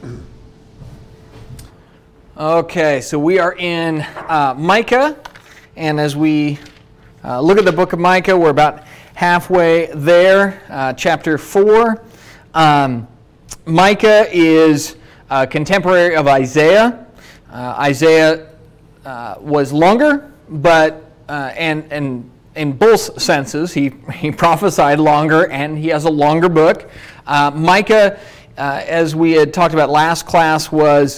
Okay, so we are in Micah, and as we look at the book of Micah, we're about halfway there, chapter 4. Micah is a contemporary of Isaiah. Isaiah was longer, but and in both senses, he prophesied longer, and he has a longer book. Micah, as we had talked about last class, was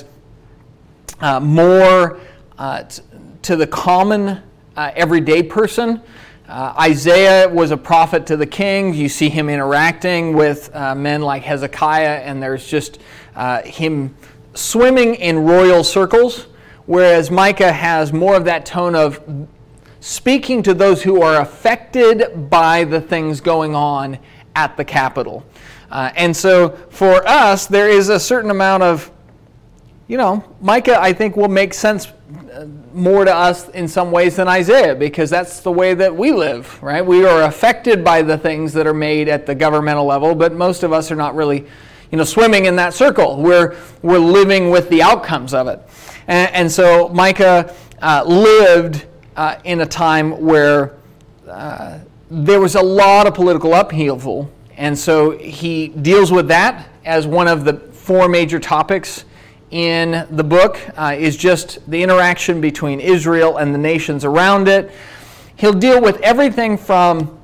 more to the common everyday person. Isaiah was a prophet to the king. You see him interacting with men like Hezekiah, and there's just him swimming in royal circles, whereas Micah has more of that tone of speaking to those who are affected by the things going on at the Capitol. And so for us, there is a certain amount of, Micah, I think, will make sense more to us in some ways than Isaiah, because that's the way that we live, right? We are affected by the things that are made at the governmental level, but most of us are not really, swimming in that circle. We're living with the outcomes of it. And so Micah lived in a time where there was a lot of political upheaval, and so he deals with that as one of the four major topics in the book, is just the interaction between Israel and the nations around it. He'll deal with everything from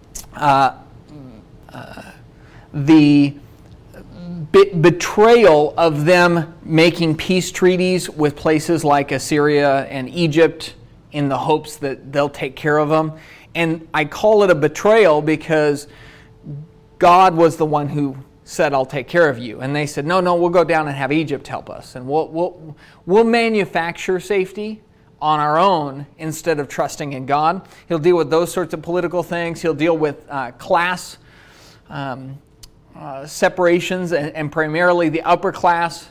the betrayal of them making peace treaties with places like Assyria and Egypt in the hopes that they'll take care of them. And I call it a betrayal because God was the one who said, I'll take care of you. And they said, no, we'll go down and have Egypt help us. And we'll manufacture safety on our own instead of trusting in God. He'll deal with those sorts of political things. He'll deal with class separations and primarily the upper class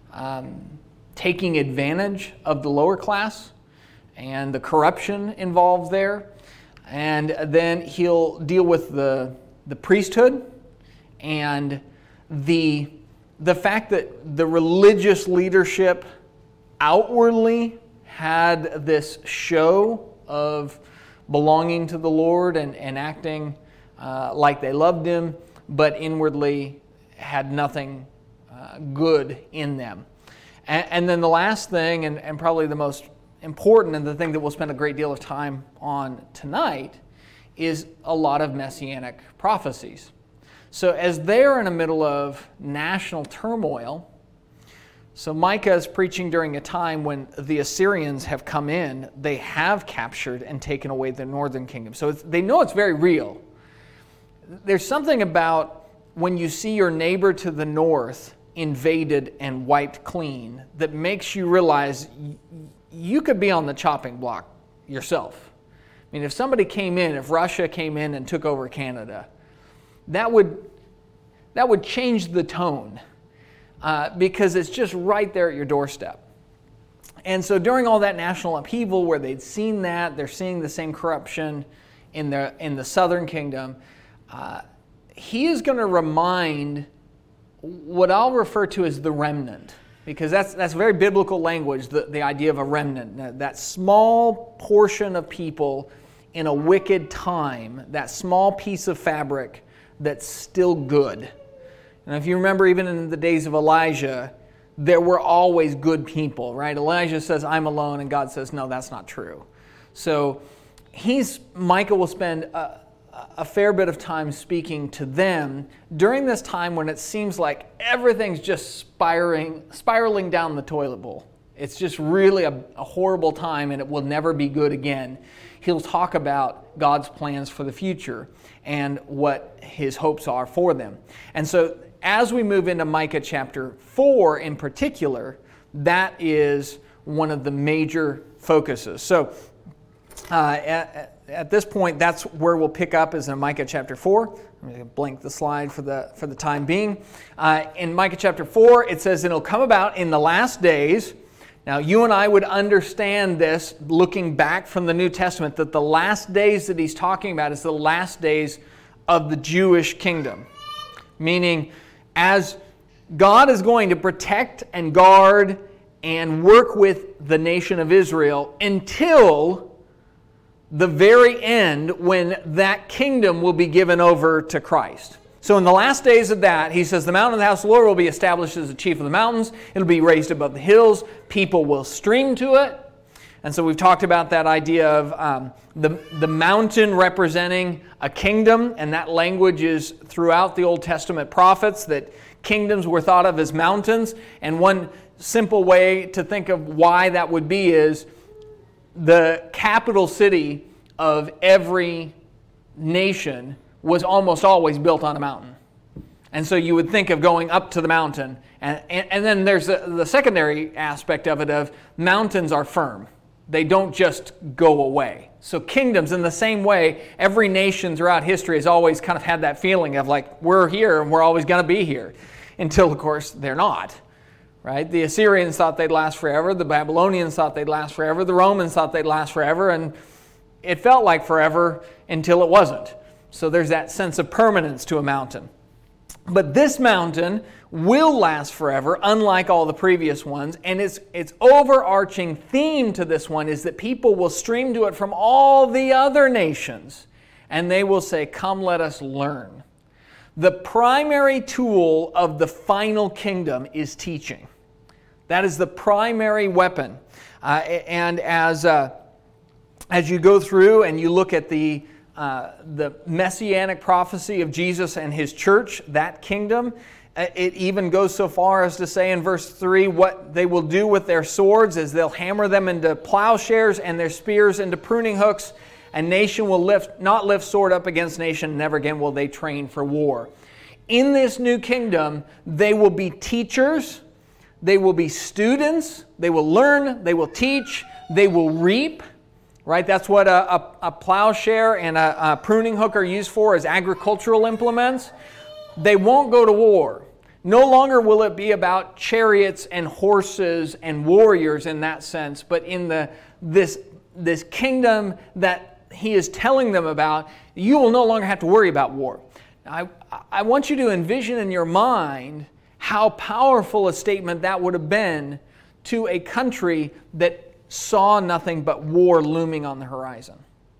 taking advantage of the lower class and the corruption involved there. And then he'll deal with the priesthood and the fact that the religious leadership outwardly had this show of belonging to the Lord and acting like they loved Him, but inwardly had nothing good in them. And then the last thing, and probably the most important, and the thing that we'll spend a great deal of time on tonight, is a lot of messianic prophecies. So as they're in the middle of national turmoil, so Micah is preaching during a time when the Assyrians have come in, they have captured and taken away the northern kingdom. So they know it's very real. There's something about when you see your neighbor to the north invaded and wiped clean that makes you realize you could be on the chopping block yourself. I mean, if somebody came in, if Russia came in and took over Canada, that would change the tone because it's just right there at your doorstep. And so during all that national upheaval where they'd seen that, they're seeing the same corruption in the southern kingdom, he is going to remind what I'll refer to as the remnant, because that's very biblical language, the idea of a remnant, that small portion of people in a wicked time, that small piece of fabric that's still good. And if you remember, even in the days of Elijah, there were always good people, right? Elijah says, I'm alone, and God says, no, that's not true. So Micah will spend a fair bit of time speaking to them during this time when it seems like everything's just spiraling down the toilet bowl. It's just really a horrible time, and it will never be good again. He'll talk about God's plans for the future and what His hopes are for them. And so as we move into Micah chapter 4 in particular, that is one of the major focuses. So at this point, that's where we'll pick up, is in Micah chapter 4. I'm going to blank the slide for the time being. In Micah chapter 4, it says, it'll come about in the last days. Now, you and I would understand this, looking back from the New Testament, that the last days that he's talking about is the last days of the Jewish kingdom. Meaning, as God is going to protect and guard and work with the nation of Israel until the very end, when that kingdom will be given over to Christ. So in the last days of that, he says, the mountain of the house of the Lord will be established as the chief of the mountains. It'll be raised above the hills. People will stream to it. And so we've talked about that idea of the mountain representing a kingdom, and that language is throughout the Old Testament prophets, that kingdoms were thought of as mountains. And one simple way to think of why that would be is the capital city of every nation was almost always built on a mountain. And so you would think of going up to the mountain. And then there's the secondary aspect of it of mountains are firm. They don't just go away. So kingdoms, in the same way, every nation throughout history has always kind of had that feeling of like, we're here and we're always going to be here. Until, of course, they're not. Right? The Assyrians thought they'd last forever. The Babylonians thought they'd last forever. The Romans thought they'd last forever. And it felt like forever until it wasn't. So there's that sense of permanence to a mountain. But this mountain will last forever, unlike all the previous ones. And its overarching theme to this one is that people will stream to it from all the other nations. And they will say, come, let us learn. The primary tool of the final kingdom is teaching. That is the primary weapon. And as you go through and you look at the messianic prophecy of Jesus and his church, that kingdom, it even goes so far as to say in verse 3, what they will do with their swords is they'll hammer them into plowshares and their spears into pruning hooks. A nation will not lift sword up against nation, never again will they train for war. In this new kingdom, they will be teachers, they will be students, they will learn, they will teach, they will reap. Right? That's what a plowshare and a pruning hook are used for, as agricultural implements. They won't go to war. No longer will it be about chariots and horses and warriors in that sense, but in this kingdom that he is telling them about, you will no longer have to worry about war. Now, I want you to envision in your mind how powerful a statement that would have been to a country that saw nothing but war looming on the horizon.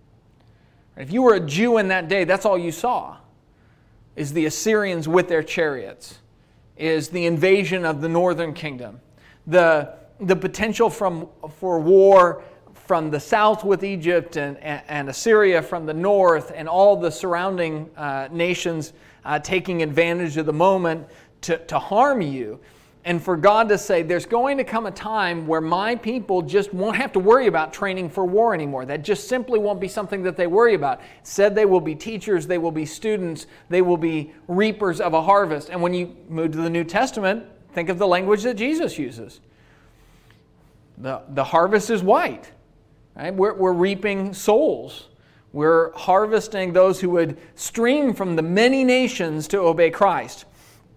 If you were a Jew in that day, that's all you saw, is the Assyrians with their chariots, is the invasion of the northern kingdom, the potential for war from the south with Egypt and Assyria from the north, and all the surrounding nations taking advantage of the moment to harm you. And for God to say, there's going to come a time where my people just won't have to worry about training for war anymore. That just simply won't be something that they worry about. It said they will be teachers, they will be students, they will be reapers of a harvest. And when you move to the New Testament, think of the language that Jesus uses. The harvest is white. Right? We're reaping souls. We're harvesting those who would stream from the many nations to obey Christ.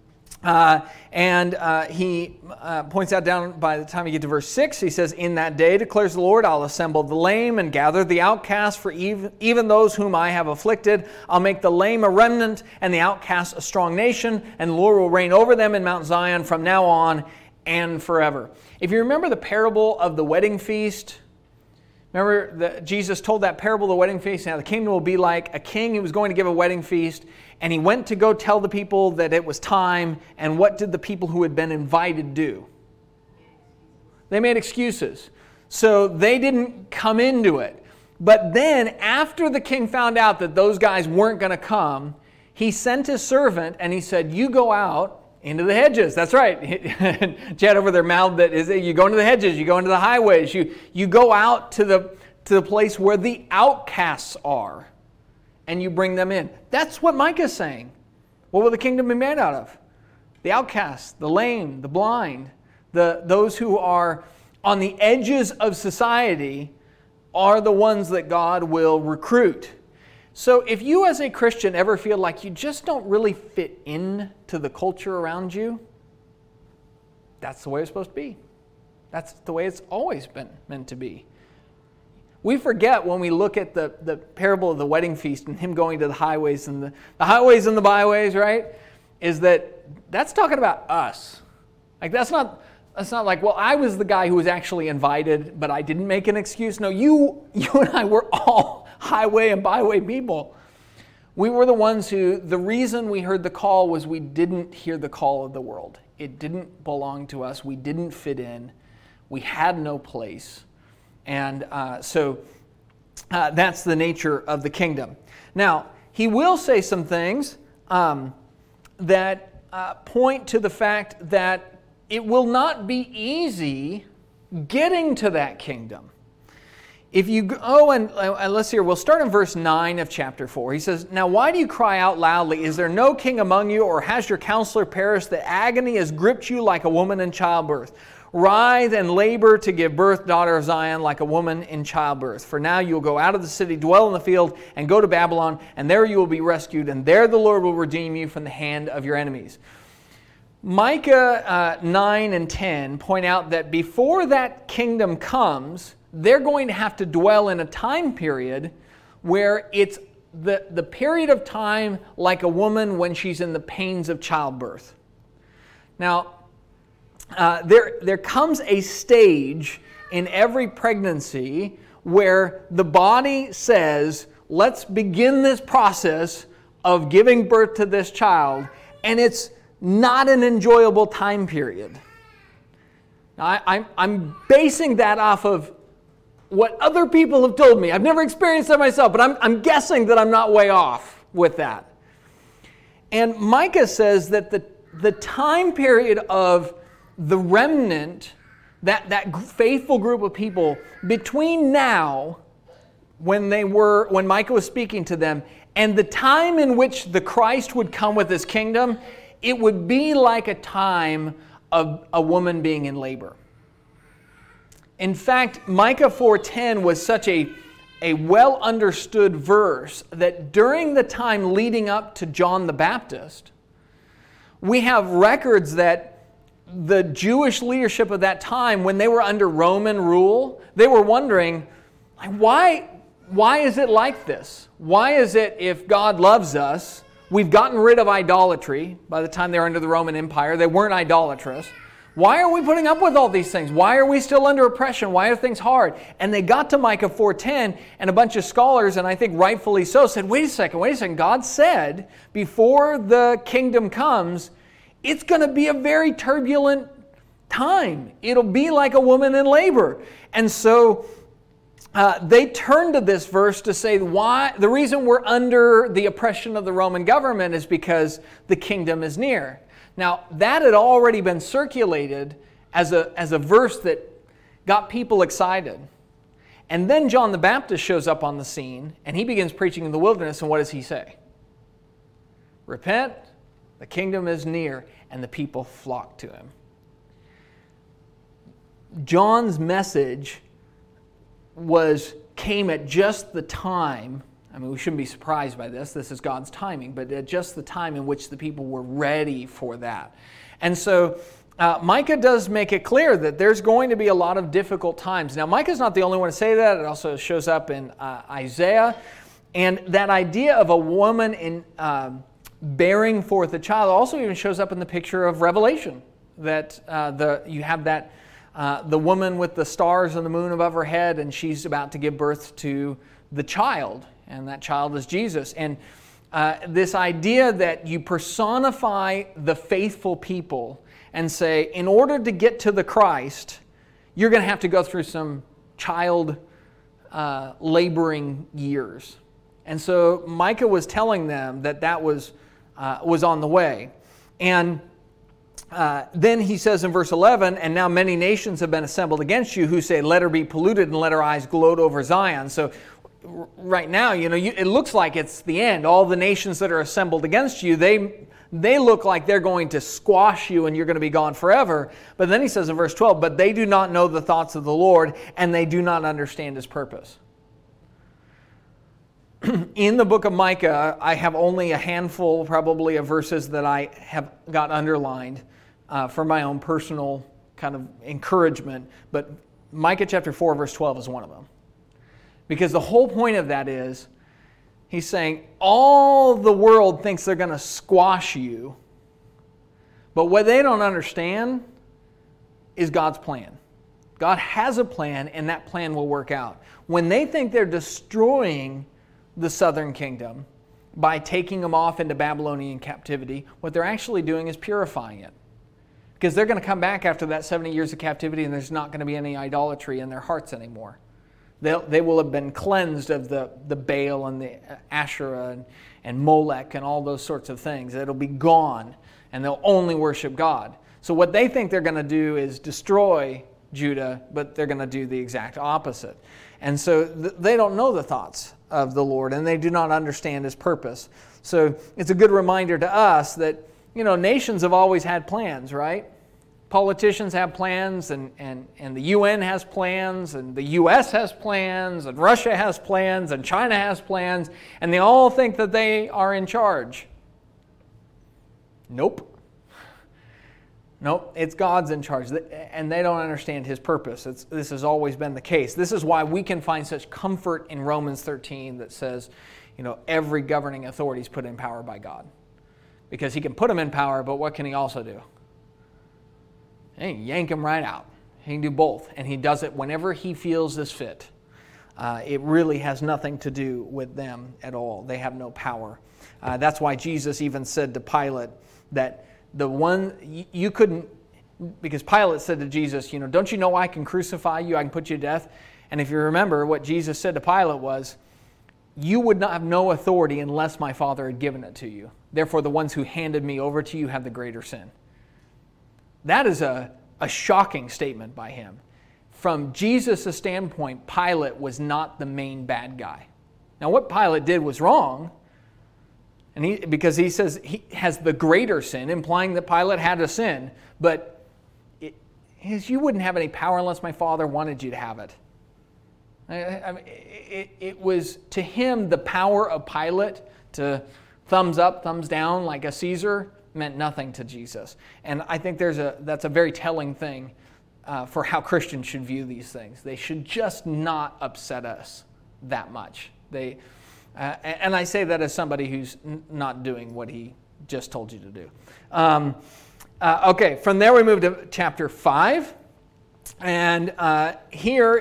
He points out down by the time you get to verse 6, he says, in that day, declares the Lord, I'll assemble the lame and gather the outcasts, for even those whom I have afflicted. I'll make the lame a remnant and the outcasts a strong nation, and the Lord will reign over them in Mount Zion from now on and forever. If you remember the parable of the wedding feast, remember that Jesus told that parable of the wedding feast. Now the kingdom will be like a king who was going to give a wedding feast, and he went to go tell the people that it was time. And what did the people who had been invited do? They made excuses. So they didn't come into it. But then after the king found out that those guys weren't going to come, he sent his servant and he said, you go out into the hedges. That's right. Chad over there mouthed that, you go into the hedges, you go into the highways, you go out to the place where the outcasts are, and you bring them in. That's what Micah's saying. What will the kingdom be made out of? The outcasts, the lame, the blind, those who are on the edges of society are the ones that God will recruit. So if you as a Christian ever feel like you just don't really fit into the culture around you, that's the way it's supposed to be. That's the way it's always been meant to be. We forget when we look at the parable of the wedding feast and him going to the highways and the highways and the byways, right? Is that that's talking about us. Like that's not like, well, I was the guy who was actually invited, but I didn't make an excuse. No, you and I were all highway and byway people. We were the ones who, the reason we heard the call was we didn't hear the call of the world. It didn't belong to us. We didn't fit in. We had no place. And so that's the nature of the kingdom. Now, he will say some things that point to the fact that it will not be easy getting to that kingdom. If you go and let's see here, we'll start in verse 9 of chapter 4. He says, "Now why do you cry out loudly? Is there no king among you, or has your counselor perished? The agony has gripped you like a woman in childbirth. Writhe and labor to give birth, daughter of Zion, like a woman in childbirth. For now you will go out of the city, dwell in the field, and go to Babylon, and there you will be rescued, and there the Lord will redeem you from the hand of your enemies." Micah 9 and 10 point out that before that kingdom comes, they're going to have to dwell in a time period where it's the period of time like a woman when she's in the pains of childbirth. Now, there comes a stage in every pregnancy where the body says, let's begin this process of giving birth to this child, and it's not an enjoyable time period. Now, I'm basing that off of what other people have told me. I've never experienced that myself, but I'm guessing that I'm not way off with that. And Micah says that the time period of the remnant, that faithful group of people, between now, when Micah was speaking to them, and the time in which the Christ would come with his kingdom, it would be like a time of a woman being in labor. In fact, Micah 4:10 was such a well understood verse that during the time leading up to John the Baptist, we have records that the Jewish leadership of that time, when they were under Roman rule, they were wondering, why is it like this? Why is it, if God loves us, we've gotten rid of idolatry? By the time they were under the Roman Empire, they weren't idolatrous. Why are we putting up with all these things? Why are we still under oppression? Why are things hard? And they got to Micah 4:10, and a bunch of scholars, and I think rightfully so, said, wait a second. God said, before the kingdom comes, it's going to be a very turbulent time. It'll be like a woman in labor. And so they turn to this verse to say, why the reason we're under the oppression of the Roman government is because the kingdom is near. Now, that had already been circulated as a verse that got people excited. And then John the Baptist shows up on the scene, and he begins preaching in the wilderness, and what does he say? Repent, the kingdom is near, and the people flock to him. John's message came at just the time, I mean, we shouldn't be surprised by this is God's timing, but at just the time in which the people were ready for that. And so Micah does make it clear that there's going to be a lot of difficult times. Now, Micah's not the only one to say that. It also shows up in Isaiah. And that idea of a woman in bearing forth a child also even shows up in the picture of Revelation, that you have that the woman with the stars and the moon above her head, and she's about to give birth to the child, and that child is Jesus. And this idea that you personify the faithful people and say, in order to get to the Christ, you're going to have to go through some child laboring years. And so Micah was telling them that was on the way. And then he says in verse 11, and now many nations have been assembled against you who say, let her be polluted and let her eyes gloat over Zion. So right now, it looks like it's the end. All the nations that are assembled against you, they look like they're going to squash you and you're going to be gone forever. But then he says in verse 12, but they do not know the thoughts of the Lord, and they do not understand his purpose. In the book of Micah, I have only a handful probably of verses that I have got underlined for my own personal kind of encouragement. But Micah chapter 4 verse 12 is one of them. Because the whole point of that is, he's saying all the world thinks they're going to squash you, But what they don't understand is God's plan. God has a plan, and that plan will work out. When they think they're destroying the southern kingdom by taking them off into Babylonian captivity, what they're actually doing is purifying it. Because they're going to come back after that 70 years of captivity, and there's not going to be any idolatry in their hearts anymore. They will have been cleansed of the Baal and the Asherah and Molech and all those sorts of things. It'll be gone, and they'll only worship God. So what they think they're going to do is destroy Judah, but they're going to do the exact opposite. And so they don't know the thoughts of the Lord, and they do not understand His purpose. So it's a good reminder to us that, nations have always had plans, right? Politicians have plans, and the UN has plans, and the US has plans, and Russia has plans, and China has plans, and they all think that they are in charge. Nope, it's God's in charge, and they don't understand His purpose. This has always been the case. This is why we can find such comfort in Romans 13 that says, every governing authority is put in power by God. Because He can put them in power, but what can He also do? He can yank them right out. He can do both, and He does it whenever He feels is fit. It really has nothing to do with them at all. They have no power. That's why Jesus even said to Pilate that the one you couldn't, because Pilate said to Jesus, don't you know I can crucify you, I can put you to death? And if you remember, what Jesus said to Pilate was, you would not have no authority unless my Father had given it to you. Therefore, the ones who handed me over to you have the greater sin. That is a shocking statement by Him. From Jesus' standpoint, Pilate was not the main bad guy. Now, what Pilate did was wrong, because he says he has the greater sin, implying that Pilate had a sin. But you wouldn't have any power unless my Father wanted you to have it. It was to him the power of Pilate to thumbs up, thumbs down like a Caesar meant nothing to Jesus. And I think that's a very telling thing for how Christians should view these things. They should just not upset us that much. And I say that as somebody who's not doing what He just told you to do. Okay, from there we move to chapter 5. And here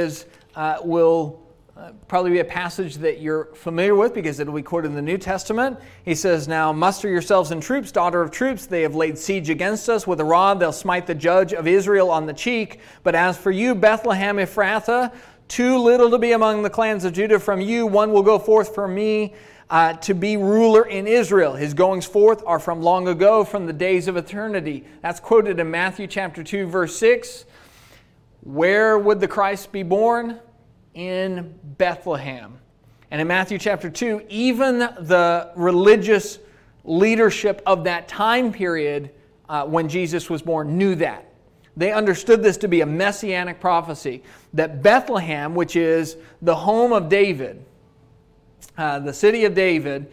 will probably be a passage that you're familiar with because it'll be quoted in the New Testament. He says, now muster yourselves in troops, daughter of troops. They have laid siege against us. With a rod they'll smite the judge of Israel on the cheek. But as for you, Bethlehem Ephrathah, too little to be among the clans of Judah, from you one will go forth for me to be ruler in Israel. His goings forth are from long ago, from the days of eternity. That's quoted in Matthew chapter 2, verse 6. Where would the Christ be born? In Bethlehem. And in Matthew chapter 2, even the religious leadership of that time period when Jesus was born knew that. They understood this to be a messianic prophecy, that Bethlehem, which is the home of David, the city of David,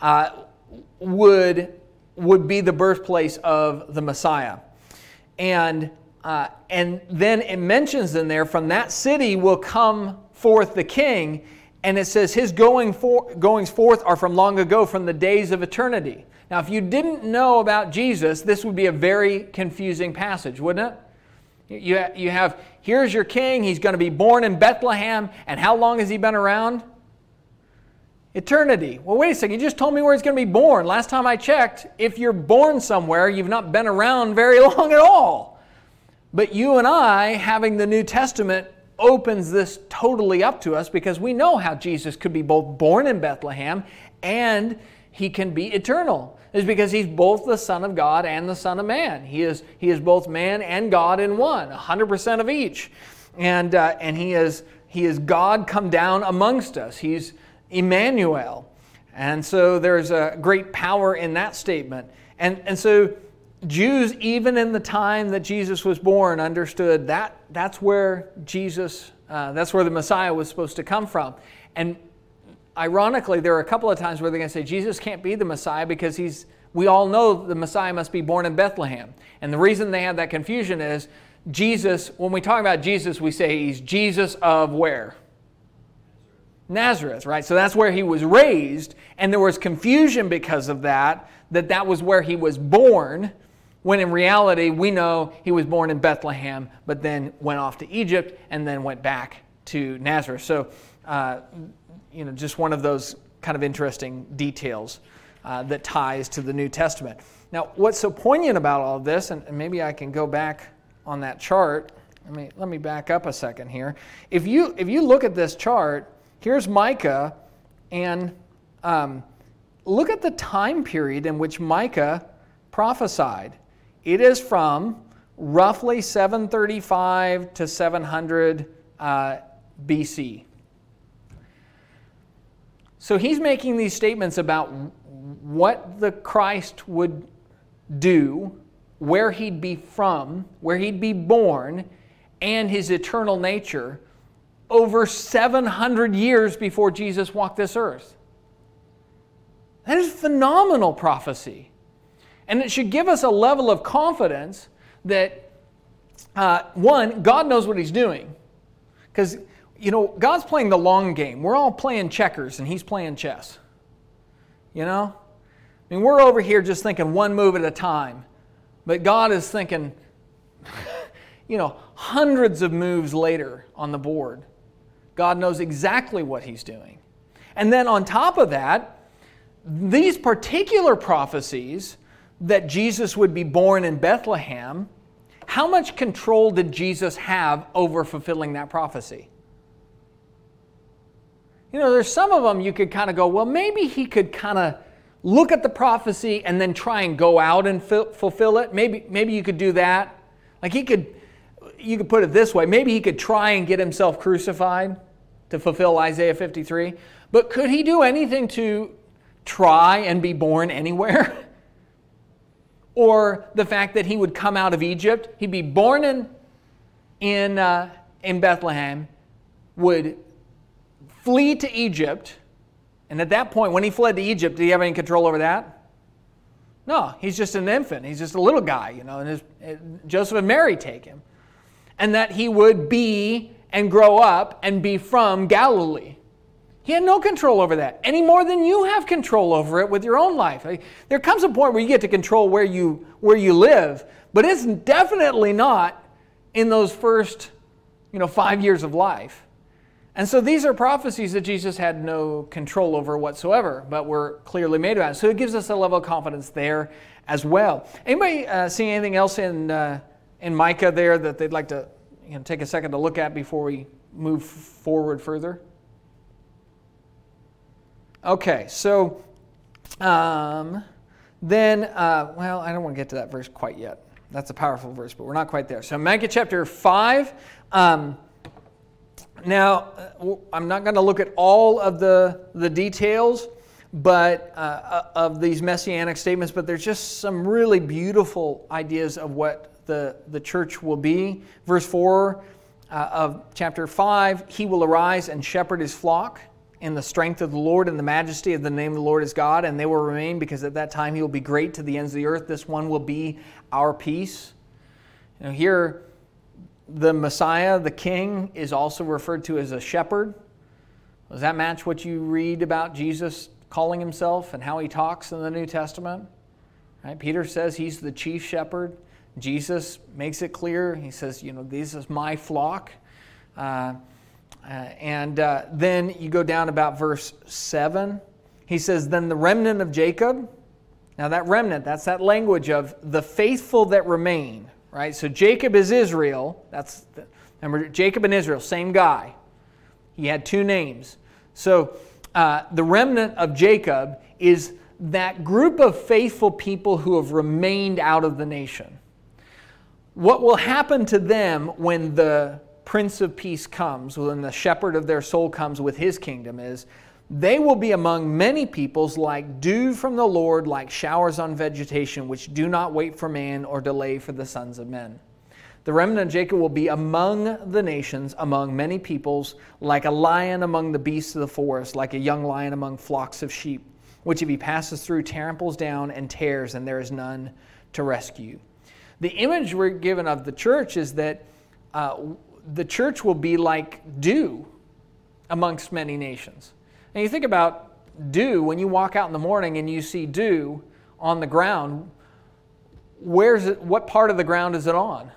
would be the birthplace of the Messiah. And then it mentions in there, from that city will come forth the king, and it says his goings forth are from long ago, from the days of eternity. Now, if you didn't know about Jesus, this would be a very confusing passage, wouldn't it? You have, here's your king, he's going to be born in Bethlehem, and how long has he been around? Eternity. Well, wait a second, you just told me where he's going to be born. Last time I checked, if you're born somewhere, you've not been around very long at all. But you and I, having the New Testament, opens this totally up to us, because we know how Jesus could be both born in Bethlehem and He can be eternal. It's because He's both the Son of God and the Son of Man. He is both man and God in one, 100% of each. And He is God come down amongst us. He's Emmanuel. And so there's a great power in that statement. And so Jews, even in the time that Jesus was born, understood that that's where that's where the Messiah was supposed to come from. And ironically, there are a couple of times where they're going to say Jesus can't be the Messiah because we all know the Messiah must be born in Bethlehem. And the reason they have that confusion is Jesus, when we talk about Jesus, we say He's Jesus of where? Nazareth, right? So that's where He was raised, and there was confusion because of that was where He was born. when in reality we know he was born in Bethlehem, but then went off to Egypt and then went back to Nazareth. So, just one of those kind of interesting details that ties to the New Testament. Now, what's so poignant about all of this, and maybe I can go back on that chart. Let me back up a second here. If you look at this chart, here's Micah, and look at the time period in which Micah prophesied. It is from roughly 735 to 700 BC. So he's making these statements about what the Christ would do, where he'd be from, where he'd be born, and his eternal nature over 700 years before Jesus walked this earth. That is phenomenal prophecy. And it should give us a level of confidence that, one, God knows what he's doing. Because, God's playing the long game. We're all playing checkers and he's playing chess. We're over here just thinking one move at a time. But God is thinking, hundreds of moves later on the board. God knows exactly what he's doing. And then on top of that, these particular prophecies that Jesus would be born in Bethlehem, how much control did Jesus have over fulfilling that prophecy? There's some of them you could kind of go, well, maybe he could kind of look at the prophecy and then try and go out and fulfill it. Maybe you could do that. Like you could put it this way, maybe he could try and get himself crucified to fulfill Isaiah 53. But could he do anything to try and be born anywhere? Or the fact that he would come out of Egypt, he'd be born in Bethlehem, would flee to Egypt, and at that point, when he fled to Egypt, did he have any control over that? No, he's just an infant. He's just a little guy, and Joseph and Mary take him. And that he would be and grow up and be from Galilee. He had no control over that, any more than you have control over it with your own life. There comes a point where you get to control where you live, but it's definitely not in those first 5 years of life. And so these are prophecies that Jesus had no control over whatsoever, but were clearly made about. So it gives us a level of confidence there as well. Anybody see anything else in Micah there that they'd like to take a second to look at before we move forward further? Okay, so then, I don't want to get to that verse quite yet. That's a powerful verse, but we're not quite there. So Micah chapter 5. Now, I'm not going to look at all of the details but of these messianic statements, but there's just some really beautiful ideas of what the church will be. Verse 4 of chapter 5, he will arise and shepherd his flock in the strength of the Lord and the majesty of the name of the Lord is God, and they will remain because at that time he will be great to the ends of the earth. This one will be our peace. Here, the Messiah, the King, is also referred to as a shepherd. Does that match what you read about Jesus calling himself and how he talks in the New Testament? Right? Peter says he's the chief shepherd. Jesus makes it clear. He says, this is my flock. Then you go down about verse 7. He says, then the remnant of Jacob. Now that remnant, that's that language of the faithful that remain. Right? So Jacob is Israel. Remember, Jacob and Israel, same guy. He had two names. So the remnant of Jacob is that group of faithful people who have remained out of the nation. What will happen to them when the Prince of Peace comes, when the shepherd of their soul comes with his kingdom, is they will be among many peoples like dew from the Lord, like showers on vegetation, which do not wait for man or delay for the sons of men. The remnant of Jacob will be among the nations, among many peoples, like a lion among the beasts of the forest, like a young lion among flocks of sheep, which if he passes through, tramples down and tears, and there is none to rescue. The image we're given of the church is that the church will be like dew amongst many nations. And you think about dew, when you walk out in the morning and you see dew on the ground, where's it? What part of the ground is it on?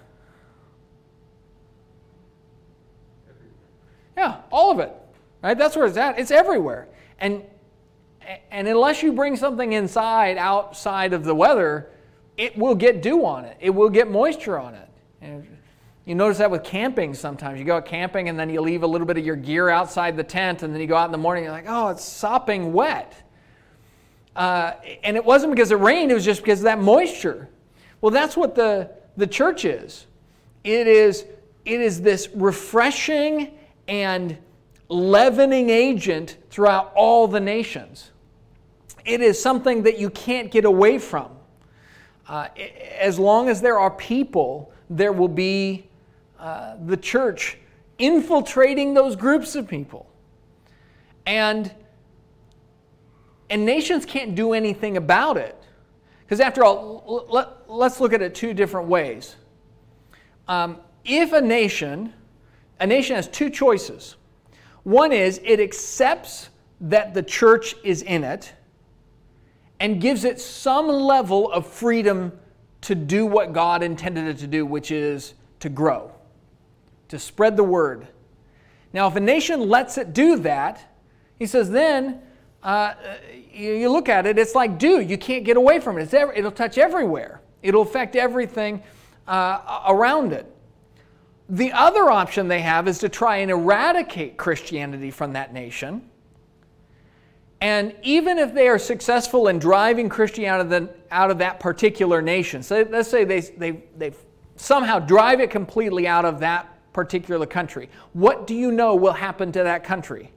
Yeah, all of it. Right? That's where it's at. It's everywhere. And unless you bring something outside of the weather, it will get dew on it. It will get moisture on it. And you notice that with camping sometimes. You go out camping and then you leave a little bit of your gear outside the tent, and then you go out in the morning and you're like, oh, it's sopping wet. And it wasn't because it rained, it was just because of that moisture. Well, that's what the church is. It is this refreshing and leavening agent throughout all the nations. It is something that you can't get away from. As long as there are people, there will be the church infiltrating those groups of people. And nations can't do anything about it. Because after all, let's look at it two different ways. If a nation has two choices. One is it accepts that the church is in it and gives it some level of freedom to do what God intended it to do, which is to grow, to spread the word. Now, if a nation lets it do that, he says then, you look at it, it's like dew. You can't get away from it. It'll touch everywhere. It'll affect everything around it. The other option they have is to try and eradicate Christianity from that nation. And even if they are successful in driving Christianity out of that particular nation, so let's say they somehow drive it completely out of that particular country, what do you know will happen to that country?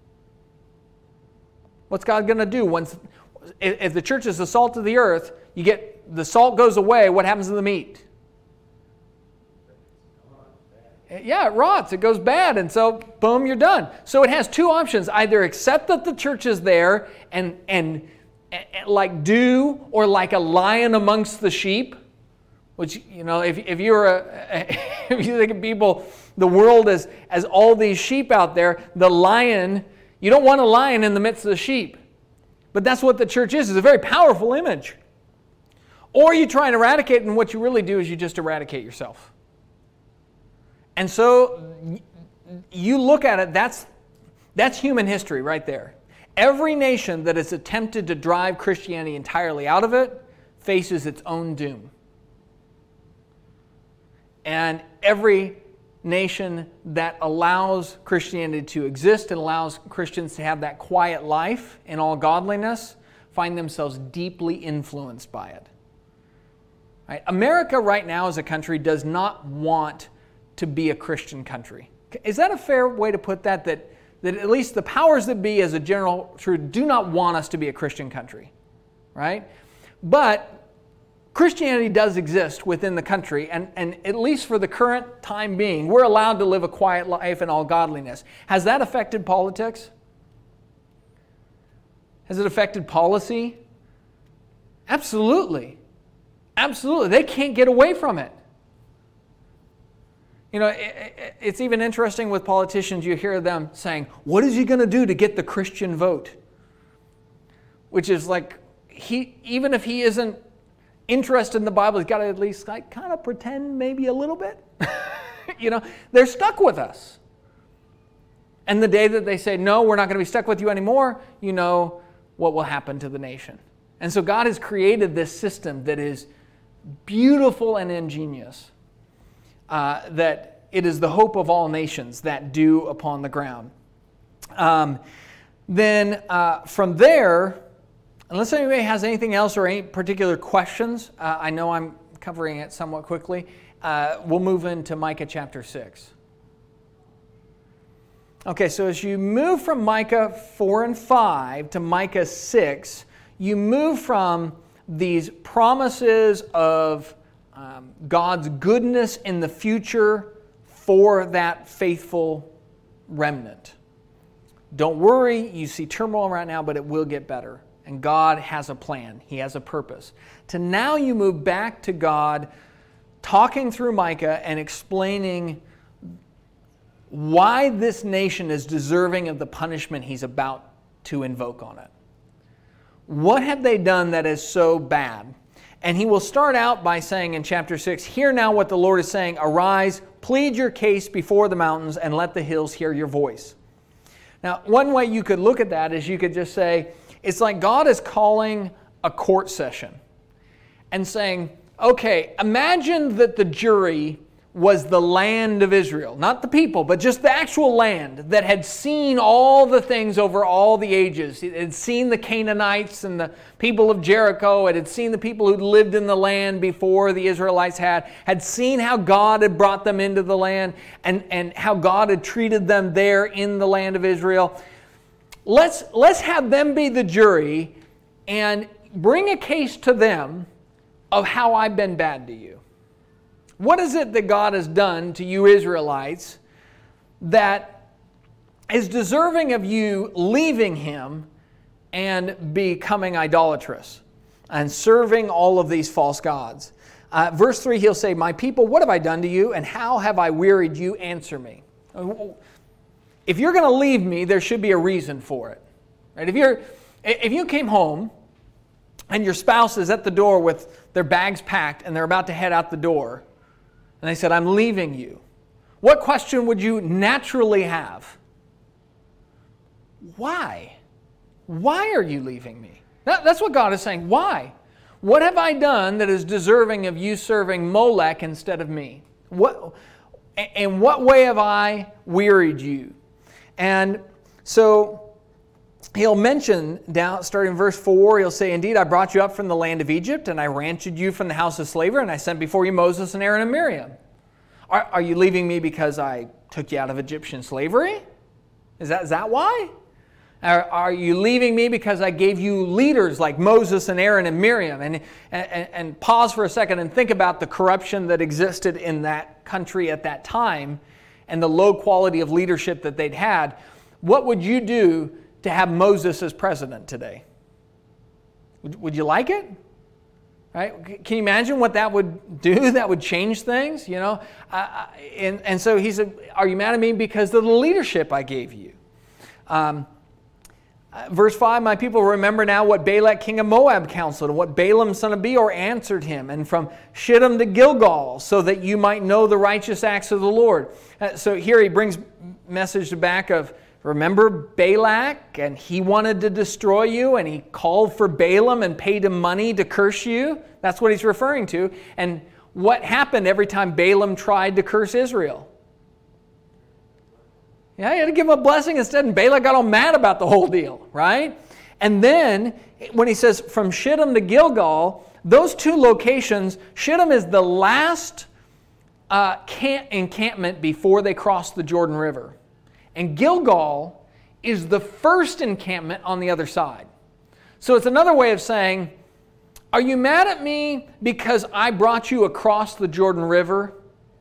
What's God going to do? If the church is the salt of the earth, the salt goes away, what happens to the meat? Yeah, it rots, it goes bad, and so boom, you're done. So it has two options: either accept that the church is there and like dew, or like a lion amongst the sheep. Which, you know, if you're if you think of people, the world as all these sheep out there, the lion, you don't want a lion in the midst of the sheep. But that's what the church is. It's a very powerful image. Or you try and eradicate, and what you really do is you just eradicate yourself. And so you look at it, that's human history right there. Every nation that has attempted to drive Christianity entirely out of it faces its own doom. And every nation that allows Christianity to exist and allows Christians to have that quiet life in all godliness find themselves deeply influenced by it. Right? America right now as a country does not want to be a Christian country. Is that a fair way to put that? That at least the powers that be as a general truth do not want us to be a Christian country, right? But Christianity does exist within the country, and at least for the current time being, we're allowed to live a quiet life in all godliness. Has that affected politics? Has it affected policy? Absolutely. Absolutely. They can't get away from it. You know, it's even interesting with politicians, you hear them saying, what is he going to do to get the Christian vote? Which is like, even if he isn't interested in the Bible, he's got to at least like kind of pretend maybe a little bit. You know, they're stuck with us. And the day that they say, no, we're not going to be stuck with you anymore, you know what will happen to the nation. And so God has created this system that is beautiful and ingenious. That it is the hope of all nations, that dew upon the ground. Then from there, unless anybody has anything else or any particular questions, I know I'm covering it somewhat quickly, we'll move into Micah chapter 6. Okay, so as you move from Micah 4 and 5 to Micah 6, you move from these promises of God's goodness in the future for that faithful remnant. Don't worry, you see turmoil right now, but it will get better. And God has a plan. He has a purpose. To now you move back to God talking through Micah and explaining why this nation is deserving of the punishment He's about to invoke on it. What have they done that is so bad? And he will start out by saying in chapter 6, hear now what the Lord is saying, arise, plead your case before the mountains, and let the hills hear your voice. Now, one way you could look at that is you could just say, it's like God is calling a court session and saying, okay, imagine that the jury was the land of Israel, not the people, but just the actual land that had seen all the things over all the ages. It had seen the Canaanites and the people of Jericho. It had seen the people who lived in the land before the Israelites had seen how God had brought them into the land and how God had treated them there in the land of Israel. Let's have them be the jury and bring a case to them of how I've been bad to you. What is it that God has done to you Israelites that is deserving of you leaving Him and becoming idolatrous and serving all of these false gods? Verse 3, he'll say, my people, what have I done to you, and how have I wearied you? Answer me. If you're going to leave me, there should be a reason for it. Right? If you came home and your spouse is at the door with their bags packed and they're about to head out the door, and they said, I'm leaving you, what question would you naturally have? Why? Why are you leaving me? That's what God is saying. Why? What have I done that is deserving of you serving Molech instead of me? In what way have I wearied you? And so he'll mention down, starting in verse 4, he'll say, indeed, I brought you up from the land of Egypt, and I ransomed you from the house of slavery, and I sent before you Moses and Aaron and Miriam. Are you leaving me because I took you out of Egyptian slavery? Is that why? Are you leaving me because I gave you leaders like Moses and Aaron and Miriam? And pause for a second and think about the corruption that existed in that country at that time and the low quality of leadership that they'd had. What would you do to have Moses as president today? Would you like it? Right? Can you imagine what that would do? That would change things, you know? And so he said, are you mad at me because of the leadership I gave you? Verse 5, my people, remember now what Balak king of Moab counseled and what Balaam son of Beor answered him, and from Shittim to Gilgal, so that you might know the righteous acts of the Lord. So here he brings message back of, remember Balak, and he wanted to destroy you, and he called for Balaam and paid him money to curse you? That's what he's referring to. And what happened every time Balaam tried to curse Israel? Yeah, he had to give him a blessing instead, and Balak got all mad about the whole deal, right? And then, when he says from Shittim to Gilgal, those two locations, Shittim is the last encampment before they cross the Jordan River. And Gilgal is the first encampment on the other side. So it's another way of saying, are you mad at me because I brought you across the Jordan River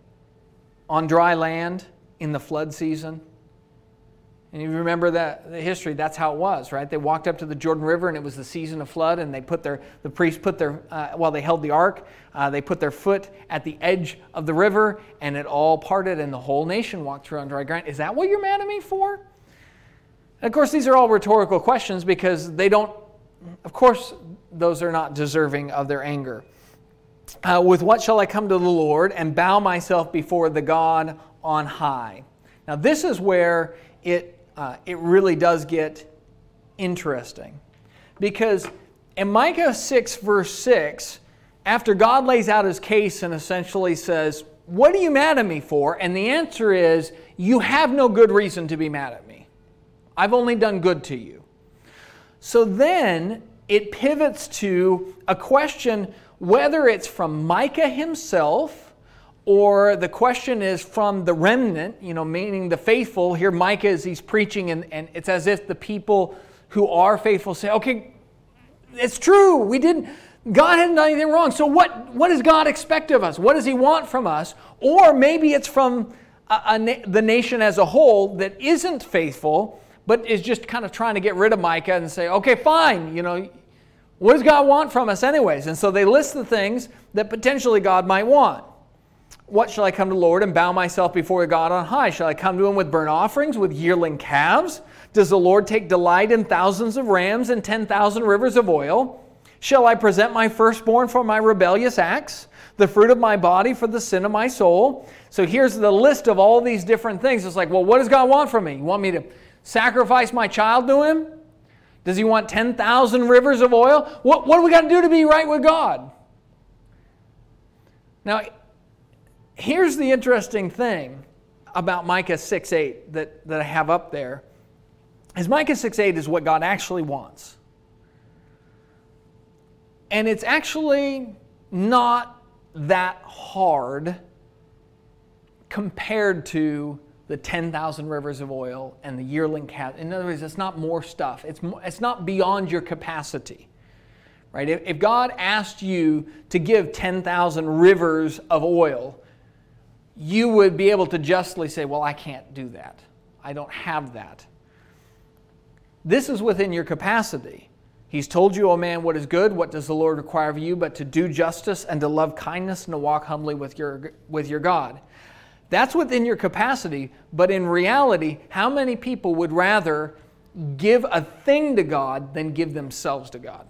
on dry land in the flood season? And you remember that the history, that's how it was, right? They walked up to the Jordan River and it was the season of flood, and the priests put their, while they held the ark, they put their foot at the edge of the river and it all parted and the whole nation walked through on dry ground. Is that what you're mad at me for? And of course, these are all rhetorical questions because they don't, of course, those are not deserving of their anger. With what shall I come to the Lord and bow myself before the God on high? Now this is where it really does get interesting. Because in Micah 6 verse 6, after God lays out his case and essentially says, what are you mad at me for? And the answer is, you have no good reason to be mad at me. I've only done good to you. So then it pivots to a question, whether it's from Micah himself, or the question is from the remnant, meaning the faithful. Here Micah, as he's preaching, and it's as if the people who are faithful say, okay, it's true, God hadn't done anything wrong, so what does God expect of us? What does he want from us? Or maybe it's from the nation as a whole that isn't faithful, but is just kind of trying to get rid of Micah and say, okay, fine, what does God want from us anyways? And so they list the things that potentially God might want. What shall I come to the Lord and bow myself before God on high? Shall I come to him with burnt offerings, with yearling calves? Does the Lord take delight in thousands of rams and 10,000 rivers of oil? Shall I present my firstborn for my rebellious acts, the fruit of my body for the sin of my soul? So here's the list of all these different things. It's like, well, what does God want from me? You want me to sacrifice my child to Him? Does He want 10,000 rivers of oil? What do we got to do to be right with God? Now, here's the interesting thing about Micah 6:8 that I have up there. Is Micah 6:8 is what God actually wants. And it's actually not that hard compared to the 10,000 rivers of oil and the yearling calf. In other words, it's not more stuff. It's not beyond your capacity. Right? If God asked you to give 10,000 rivers of oil, you would be able to justly say, well, I can't do that. I don't have that. This is within your capacity. He's told you, O man, what is good. What does the Lord require of you but to do justice and to love kindness and to walk humbly with your God? That's within your capacity, but in reality, how many people would rather give a thing to God than give themselves to God?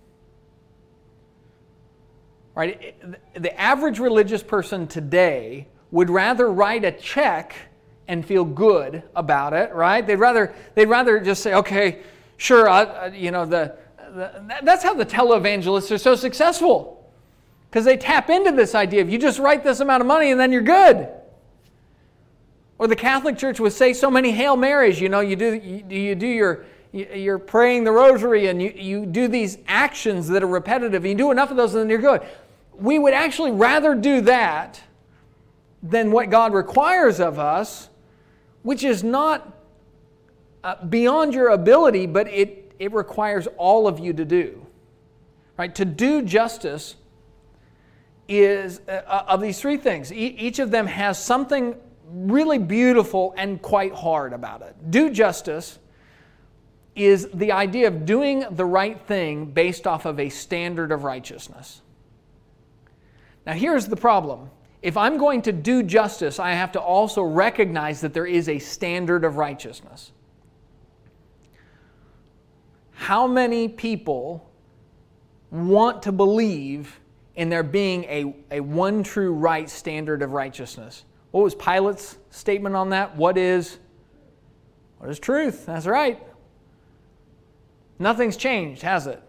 Right? The average religious person today would rather write a check and feel good about it, right? They'd rather just say, okay, sure, that's how the televangelists are so successful, because they tap into this idea of you just write this amount of money and then you're good. Or the Catholic Church would say so many Hail Marys, you do you're praying the rosary and you do these actions that are repetitive. You do enough of those and then you're good. We would actually rather do that than what God requires of us, which is not beyond your ability, but it requires all of you to do. Right? To do justice is of these three things. Each of them has something really beautiful and quite hard about it. Do justice is the idea of doing the right thing based off of a standard of righteousness. Now here's the problem. If I'm going to do justice, I have to also recognize that there is a standard of righteousness. How many people want to believe in there being a one true right standard of righteousness? What was Pilate's statement on that? What is truth? That's right. Nothing's changed, has it?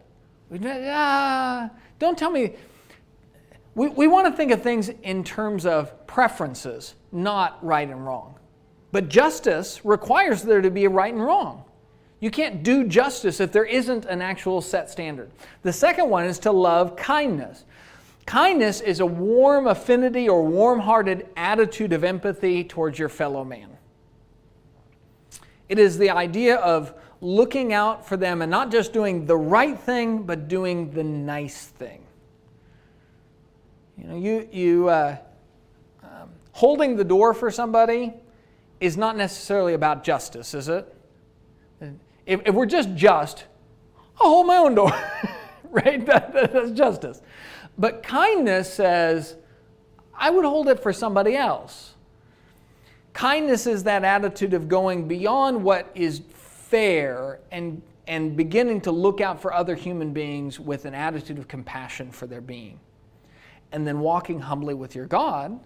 Don't tell me. We want to think of things in terms of preferences, not right and wrong. But justice requires there to be a right and wrong. You can't do justice if there isn't an actual set standard. The second one is to love kindness. Kindness is a warm affinity or warm-hearted attitude of empathy towards your fellow man. It is the idea of looking out for them and not just doing the right thing, but doing the nice thing. Holding the door for somebody is not necessarily about justice, is it? If we're just, I'll hold my own door, right? That's justice. But kindness says, I would hold it for somebody else. Kindness is that attitude of going beyond what is fair and beginning to look out for other human beings with an attitude of compassion for their being. And then walking humbly with your God.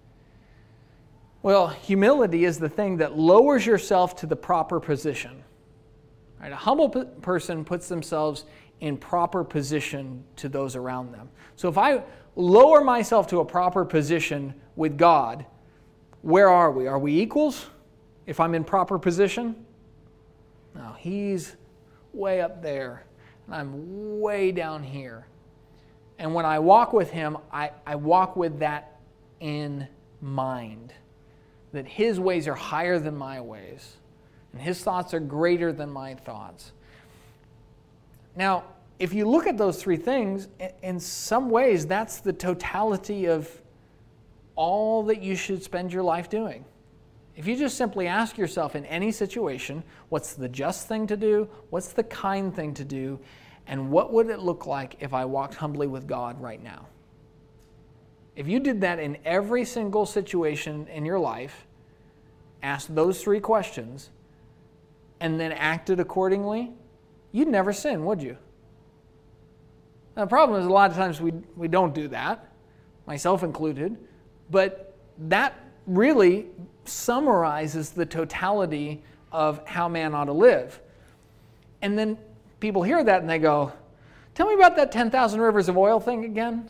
Well, humility is the thing that lowers yourself to the proper position. Right? A humble person puts themselves in proper position to those around them. So if I lower myself to a proper position with God, where are we? Are we equals if I'm in proper position? No, He's way up there and I'm way down here. And when I walk with Him, I walk with that in mind, that His ways are higher than my ways, and His thoughts are greater than my thoughts. Now, if you look at those three things, in some ways, that's the totality of all that you should spend your life doing. If you just simply ask yourself in any situation, what's the just thing to do? What's the kind thing to do? And what would it look like if I walked humbly with God right now? If you did that in every single situation in your life, asked those three questions, and then acted accordingly, you'd never sin, would you? Now, the problem is a lot of times we don't do that, myself included, but that really summarizes the totality of how man ought to live. And then people hear that and they go, tell me about that 10,000 rivers of oil thing again.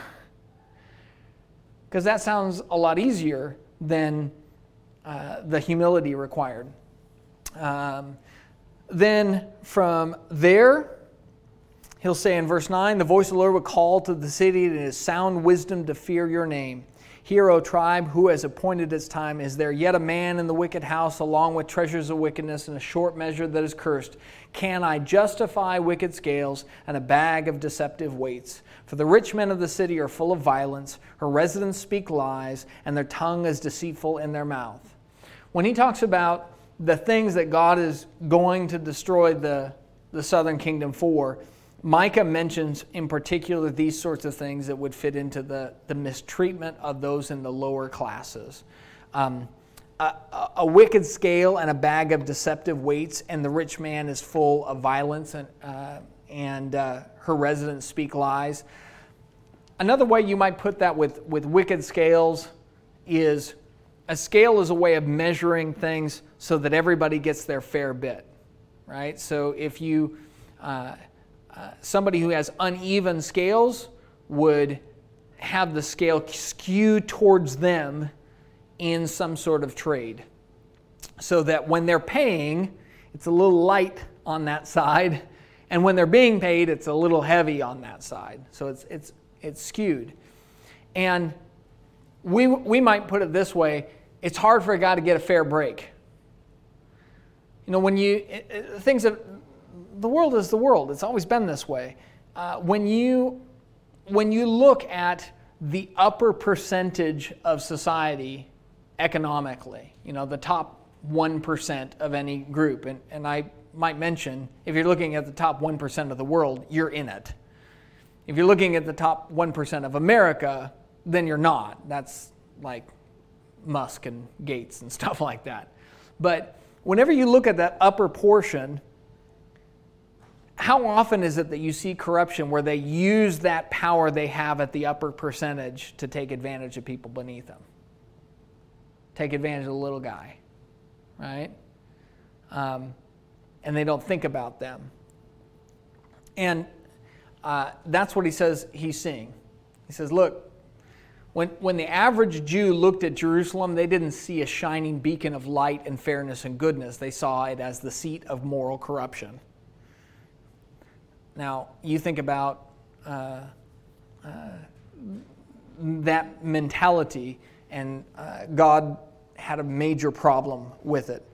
Because that sounds a lot easier than the humility required. Then from there, he'll say in verse 9, the voice of the Lord will call to the city, and it is sound wisdom to fear your name. Hear, O tribe, who has appointed its time? Is there yet a man in the wicked house, along with treasures of wickedness and a short measure that is cursed? Can I justify wicked scales and a bag of deceptive weights? For the rich men of the city are full of violence. Her residents speak lies, and their tongue is deceitful in their mouth. When he talks about the things that God is going to destroy the southern kingdom for, Micah mentions in particular these sorts of things that would fit into the mistreatment of those in the lower classes. A wicked scale and a bag of deceptive weights, and the rich man is full of violence, and her residents speak lies. Another way you might put that with wicked scales is a scale is a way of measuring things so that everybody gets their fair bit, right? So if you... somebody who has uneven scales would have the scale skew towards them in some sort of trade. So that when they're paying, it's a little light on that side, and when they're being paid, it's a little heavy on that side. So it's skewed. And we might put it this way, it's hard for a guy to get a fair break. You know, when things that the world is the world. It's always been this way. When you look at the upper percentage of society economically, you know, the top 1% of any group, and I might mention, if you're looking at the top 1% of the world, you're in it. If you're looking at the top 1% of America, then you're not. That's like Musk and Gates and stuff like that. But whenever you look at that upper portion, how often is it that you see corruption where they use that power they have at the upper percentage to take advantage of people beneath them? Take advantage of the little guy, right? And they don't think about them. And that's what he says he's seeing. He says, look, when the average Jew looked at Jerusalem, they didn't see a shining beacon of light and fairness and goodness. They saw it as the seat of moral corruption. Now, you think about that mentality, and God had a major problem with it.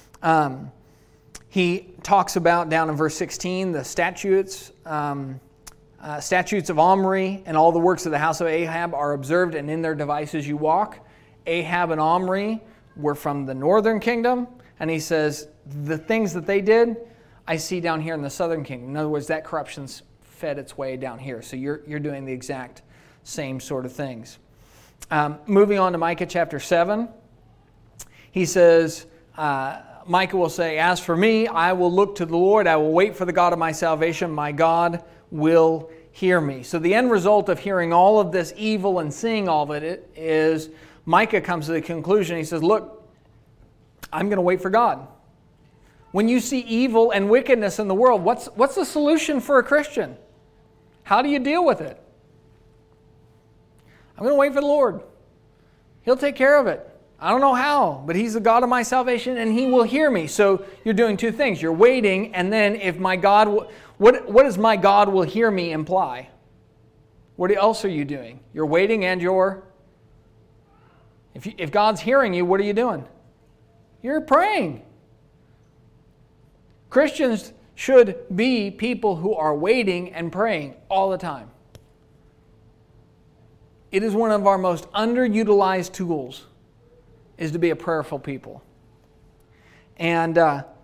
He talks about, down in verse 16, the statutes of Omri and all the works of the house of Ahab are observed, and in their devices you walk. Ahab and Omri were from the northern kingdom, and he says the things that they did, I see down here in the southern kingdom. In other words, that corruption's fed its way down here. So you're doing the exact same sort of things. Moving on to Micah chapter 7, he says, Micah will say, as for me, I will look to the Lord. I will wait for the God of my salvation. My God will hear me. So the end result of hearing all of this evil and seeing all of it is Micah comes to the conclusion. He says, look, I'm going to wait for God. When you see evil and wickedness in the world, what's the solution for a Christian? How do you deal with it? I'm going to wait for the Lord. He'll take care of it. I don't know how, but He's the God of my salvation, and He will hear me. So you're doing two things. You're waiting, and then if my God, what does my God will hear me imply? What else are you doing? You're waiting, and if God's hearing you, what are you doing? You're praying. Christians should be people who are waiting and praying all the time. It is one of our most underutilized tools, is to be a prayerful people. And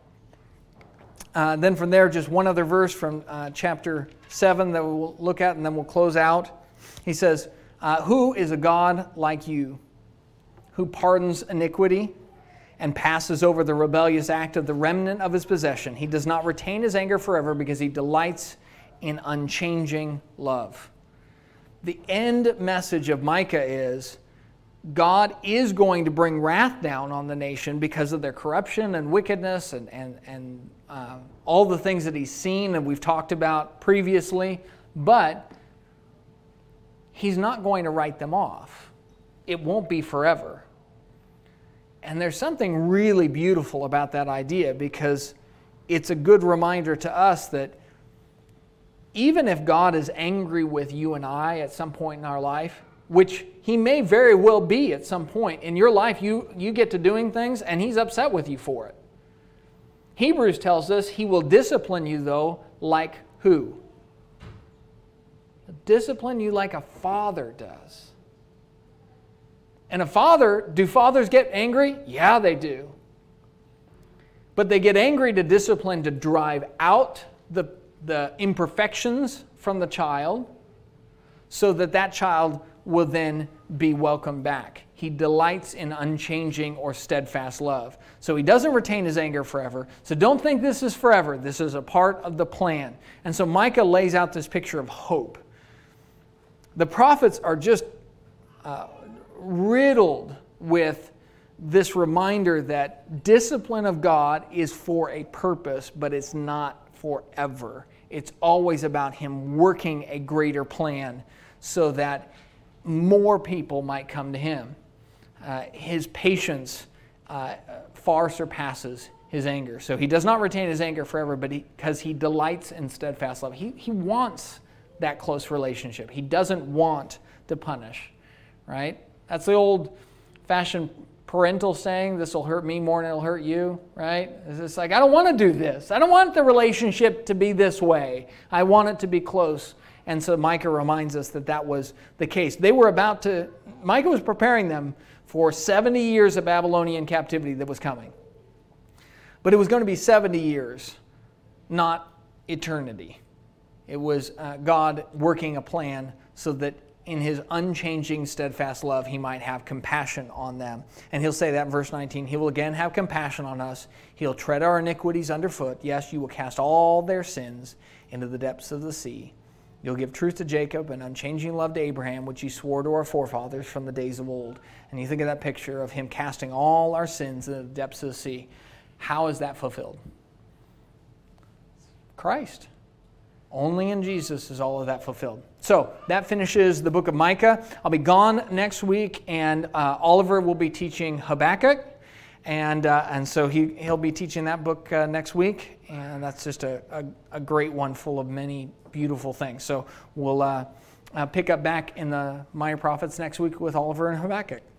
then from there, just one other verse from chapter 7 that we'll look at, and then we'll close out. He says, who is a God like you, who pardons iniquity and passes over the rebellious act of the remnant of His possession? He does not retain His anger forever, because He delights in unchanging love. The end message of Micah is God is going to bring wrath down on the nation because of their corruption and wickedness and all the things that he's seen and we've talked about previously, but he's not going to write them off. It won't be forever. And there's something really beautiful about that idea, because it's a good reminder to us that even if God is angry with you and I at some point in our life, which he may very well be at some point in your life, you get to doing things and he's upset with you for it. Hebrews tells us he will discipline you, though, like who? Discipline you like a father does. And do fathers get angry? Yeah, they do. But they get angry to discipline to drive out the imperfections from the child so that child will then be welcomed back. He delights in unchanging or steadfast love. So he doesn't retain his anger forever. So don't think this is forever. This is a part of the plan. And so Micah lays out this picture of hope. The prophets are just riddled with this reminder that discipline of God is for a purpose, but it's not forever. It's always about him working a greater plan so that more people might come to him. His patience far surpasses his anger. So he does not retain his anger forever, but because he delights in steadfast love. He wants that close relationship. He doesn't want to punish, right? That's the old-fashioned parental saying, this will hurt me more than it'll hurt you, right? It's just like, I don't want to do this. I don't want the relationship to be this way. I want it to be close. And so Micah reminds us that was the case. Micah was preparing them for 70 years of Babylonian captivity that was coming. But it was going to be 70 years, not eternity. It was God working a plan so that in his unchanging, steadfast love, he might have compassion on them. And he'll say that in verse 19. He will again have compassion on us. He'll tread our iniquities underfoot. Yes, you will cast all their sins into the depths of the sea. You'll give truth to Jacob and unchanging love to Abraham, which he swore to our forefathers from the days of old. And you think of that picture of him casting all our sins into the depths of the sea. How is that fulfilled? Christ. Only in Jesus is all of that fulfilled. So that finishes the book of Micah. I'll be gone next week, and Oliver will be teaching Habakkuk. And so he'll be teaching that book next week. And that's just a great one full of many beautiful things. So we'll pick up back in the Minor Prophets next week with Oliver and Habakkuk.